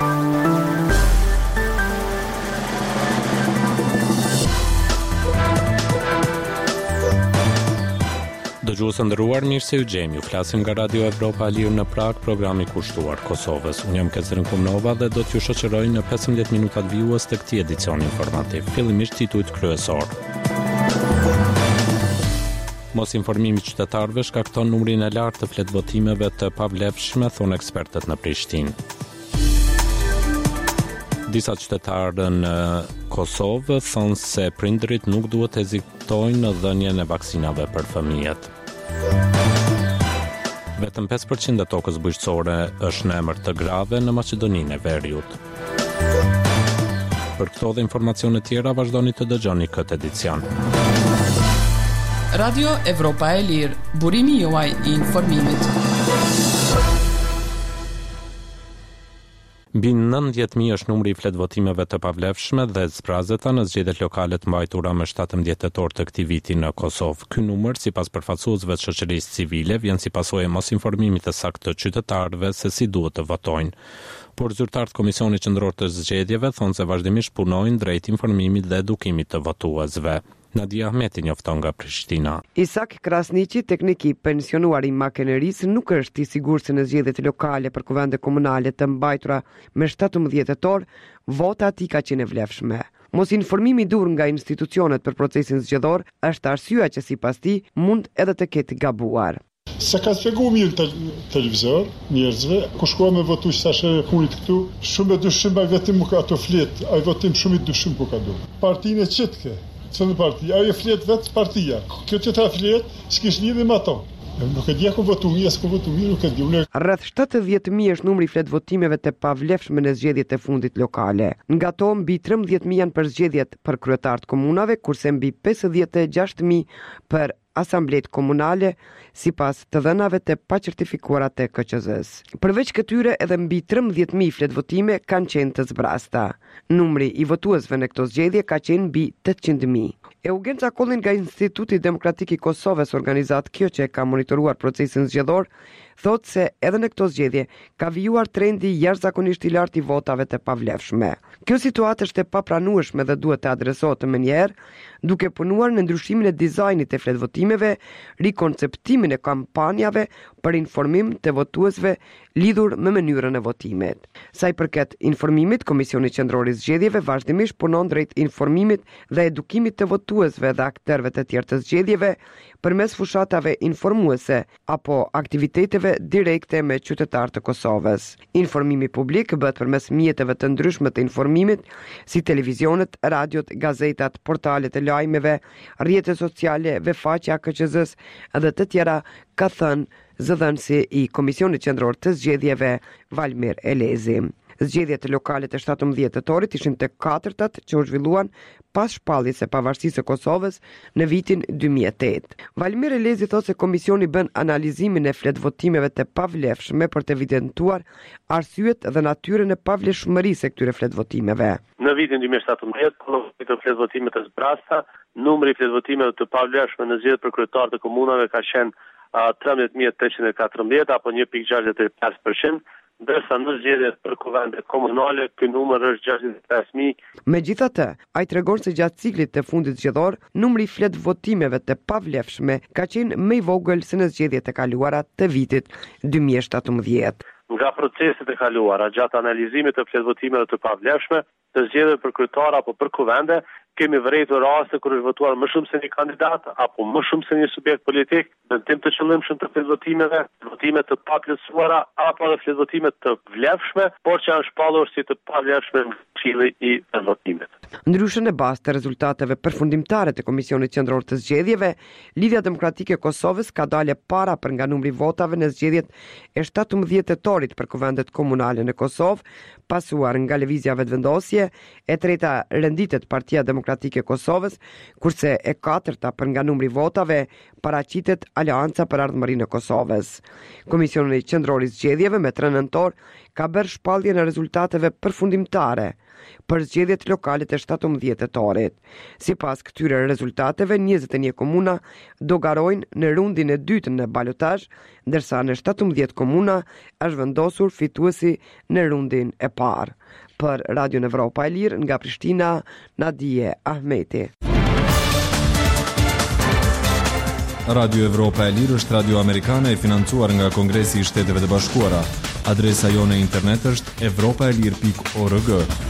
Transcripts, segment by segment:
Dëgjuesë nderuar, mirë se u gjejmë. Ju flasim nga Radio Evropa e Lirë në Prag, programi kushtuar Kosovës. Unë jam Kezrin Kumnova dhe do t'ju shoqëroj në 15 minutat vijues të këtij edicioni informativ. Fillimisht titujt kryesor. Mos informimi i qytetarëve shkakton numrin e lartë të fletvotimeve të pavlefshme, thonë ekspertët në Prishtinë. Disa qytetarë në Kosovë thonë se prindërit nuk duhet të hezitojnë në dhënien e vaksinave për fëmijët. Vetëm 5% e tokës bujqësore është në emër të grave në Maqedoninë e Veriut. Për këto dhe informacione tjera vazhdoni të dëgjoni këtë edicion. Radio Evropa e Lirë, burimi juaj i informimit. Mbi 90.000 është numri i fletvotimeve të pavlefshme dhe zbrazeta në zgjedhjet lokale të mbajtura më 17 tetor të këtij viti në Kosovë. Ky numër, sipas përfaqësuesve të shoqërisë civile, vjen si pasojë e mosinformimit të saktë të qytetarëve se si duhet të votojnë. Por zyrtarët Komisionit Qendror të Zgjedhjeve thonë se vazhdimisht punojnë drejt informimit dhe edukimit të votuesve. Nadia Ahmeti njofton nga Prishtina. Isak Krasniqi, teknik i pensionuar i makinerisë, nuk është i sigurt se në zgjedhjet lokale për kuvende komunale të mbajtura me 17 tetor, vota ati ka qenë e vlefshme. Mos informimi dur nga institucionet për procesin zgjedhor është arsyeja që sipas tij mund edhe të ketë gabuar. Se ka shpjegu mirë televizor njerëzve, ku shkuam me votu që thashë punit këtu, shumë e dyshim ai vetëm nuk ato flet, ai votim shumë i dyshim ku ka do. Partinë e çetke, çon parti, ai e flet vetë partia. Kjo që ta flet, s'kish lidhje me ato. Nuk e di ku votu mirë, s'ku votu mirë, nuk e di unë. Rreth 70.000 është numri i fletvotimeve të pavlefshme në zgjedhjet e fundit lokale. Nga to mbi 13.000 janë për zgjedhjet për kryetarët komunave, kurse mbi 56.000 për asamblet komunale, sipas të dhënave të paqertifikuara të KQZ-s. Përveç këtyre, edhe mbi 13.000 fletvotime kanë qenë të zbrasta. Numri i votuesve në këto zgjedhje ka qenë mbi 800.000. Eugen Cakollin nga Instituti Demokratik i Kosovës, organizat kjo që ka monitoruar procesin zgjedhor, thotë se edhe në këto zgjedhje ka vijuar trendi jashtëzakonisht i lartë i votave të pavlefshme. Kjo situatë është e papranueshme dhe duhet të adresohet menjëherë, duke punuar në ndryshimin e dizajnit të fletvotimeve, rikonceptimin e kampanjave për informim të votuesve lidhur me mënyrën e votimit. Sa i përket informimit, Komisioni Qendror i Zgjedhjeve vazhdimisht punon drejt informimit dhe edukimit të votuesve dhe aktorëve të tjerë të zgjedhjeve përmes fushatave informuese apo aktiviteteve direkte me qytetarë të Kosovës. Informimi publik bëhet përmes mjeteve të ndryshme të informimit, si televizionet, radiot, gazetat, portalet e lajmeve, rrjetet sociale, faqja KQZ-s dhe të tjera, ka thënë zëdhënësi i Komisionit Qendror të Zgjedhjeve Valmir Elezi. Zgjedhjet lokale të 17 tetorit ishin të katërtat që u zhvilluan pas shpalljes së pavarësisë së Kosovës në vitin 2008. Valmir Elezi thotë se komisioni bën analizimin e fletvotimeve të pavlefshme për të evidentuar arsyet dhe natyrën e pavlefshmërisë së këtyre fletvotimeve. Në vitin 2017, numri të fletvotimeve të zbrasta, numri i fletvotimeve të pavlefshme në zgjedhjet për kryetarë të komunave ka qenë 13.814 apo 1.65%. Ndërsa në zgjedhjet për kuvende komunale, ky numër është 65.000. Megjithatë, ai tregon se gjatë ciklit të fundit zgjedhor, numri i fletvotimeve të pavlefshme ka qenë më i vogël se në zgjedhjet e kaluara të vitit 2017. Nga proceset e kaluara, gjatë analizimit të fletvotimeve të pavlefshme, të zgjedhjeve për kryetar apo për kuvende, kemi vërejtur raste kur është votuar më shumë se një kandidat apo më shumë se një subjekt politik në tim të qëllimshëm të fletvotime të paplotësuara apo edhe fletvotime të vlefshme, por që janë shpallur si të pavlefshme në Këshilli i Fletvotimit. Ndryshe në bazë të rezultateve përfundimtare të Komisionit Qendror të Zgjedhjeve, Lidhja Demokratike e Kosovës ka dalë para për nga numri votave në zgjedhjet e 17 tetorit për kuvendet komunale në Kosovë, pasuar nga lëvizja vetëvendosje, e treta renditet Partia Demokratike e Kosovës, kurse e katërta për nga numri votave paraqitet Aleanca për Ardhmërinë e Kosovës. Komisioni Qendror i Zgjedhjeve me 3 nëntor ka bërë shpallje në rezultateve përfundimtare për zgjedhjet lokale të 17 tetorit. Sipas këtyre rezultateve, 21 komuna do garojnë në rundin e dytë në balotazh, ndërsa në 17 komuna është vendosur fituesi në rundin e parë. Për Radio Evropa e Lirë nga Prishtina, Nadije Ahmeti. Radio Evropa e Lirë është radio amerikane e financuar nga Kongresi i Shteteve të Bashkuara. Adresa jone internet është evropaelir.org.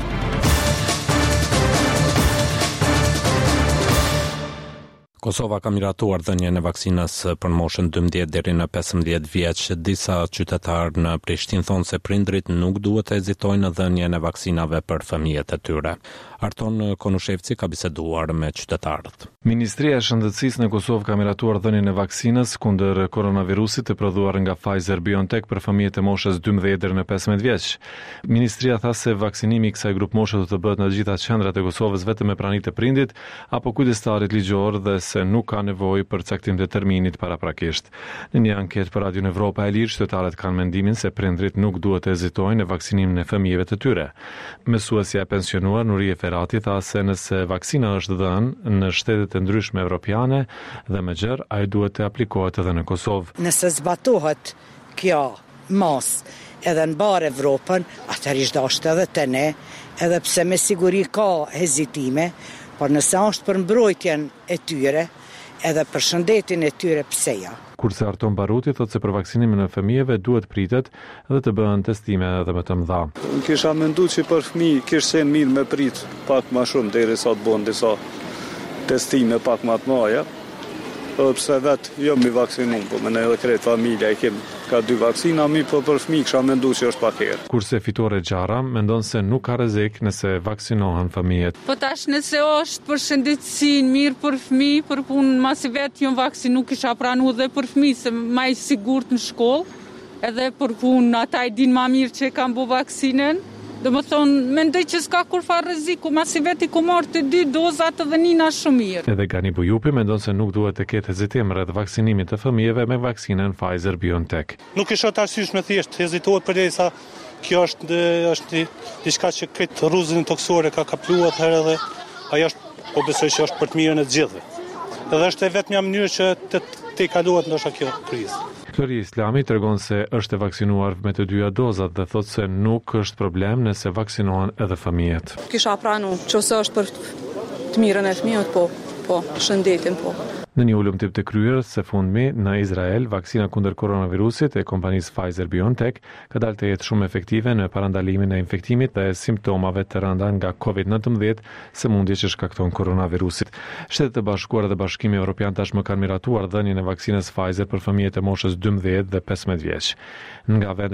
Kosova ka miratuar dhënien e vaksinës për moshën 12 deri në 15 vjeç. Disa qytetarë në Prishtinë thonë se prindrit nuk duhet të hezitojnë në dhënien e vaksinave për fëmijët e tyre. Arton Konushevci ka biseduar me qytetarët. Ministria e Shëndetësisë në Kosovë ka miratuar dhënien e vaksinës kundër koronavirusit të prodhuar nga Pfizer-BioNTech për fëmijët e moshës 12 deri në 15 vjeç. Ministria tha se vaksinimi i kësaj grup moshe do të bëhet në të gjitha qendrat e Kosovës vetëm me pranitë e prindit apo kujdestarit ligjor dhe se nuk ka nevojë për caktim të terminit paraprakisht. Në një anketë për Radio Evropa e Lirë, qytetarët kanë mendimin se prindrit nuk duhet të hezitojnë në vaksinimin e fëmijëve të tyre. Mësuesja e pensionuar Nurie Ferati tha se nëse vaksina është dhënë në shtetet e ndryshme evropiane dhe më gjerë, ai duhet të aplikohet edhe në Kosovë. Nëse zbatohet kjo mos edhe në barë Evropën, atëherë dashtë edhe të ne, edhe pse me siguri ka hezitime, por nëse është për mbrojtjen e tyre, edhe për shëndetin e tyre pse ja. Kurse Arton Baruti thotë se për vaksinimin e fëmijëve duhet pritet dhe të bëhen testime edhe më të mëdha. Unë kisha menduar që për fëmijë kishte qenë mirë me prit pak më shumë derisa të bëhen disa testime pak më të mëdha. Pse vetë jo mi vaksinuar, po me edhe kretë familja e kem ka 2 vaksina, po për fëmijë kisha menduar që është pak herë. Kurse Fitore Xhara mendon se nuk ka rrezik nëse vaksinohen fëmijët. Po tash nëse është për shëndetësinë mirë për fëmijë, për punë masi vetë jo vaksinu kisha pranuar dhe për fëmijë se më i sigurt në shkollë, edhe për punë ata e dinë më mirë që kanë bu vaksinën. Domethënë, mendoj që s'ka kurfar rreziku, masi vetë ku marr të 2 dozat dhe nina shumë mirë. Edhe Gani Bujupi mendon se nuk duhet të ketë hezitim rreth vaksinimit të fëmijëve me vaksinën Pfizer-BioNTech. Nuk është arsyeshme thjesht hezitohet përderisa kjo është diçka që këtë rruzën toksore ka kapluar herë dhe ajo është po besoj që është për të mirën e të gjithëve. Edhe është e vetmja mënyrë që të kalohet ndoshta kjo krizë. Flori Islami tregon se është e vaksinuar me të 2 dozat dhe thotë se nuk është problem nëse vaksinohen edhe fëmijët. Kisha pranuar nëse është për të mirën e fëmijët, po, shëndetin po. Në një ulëmtim të kryer së fundmi në Izrael, vaksina kundër koronavirusit e kompanisë Pfizer-BioNTech ka dalë të jetë shumë efektive në parandalimin e infektimit dhe simptomave të rënda nga COVID-19, sëmundje që shkakton koronavirusit. Shtetet e Bashkuara dhe Bashkimi Evropian tashmë kanë miratuar dhënien e vaksinës Pfizer për fëmijët e moshës 12 dhe 15 vjeç. Nga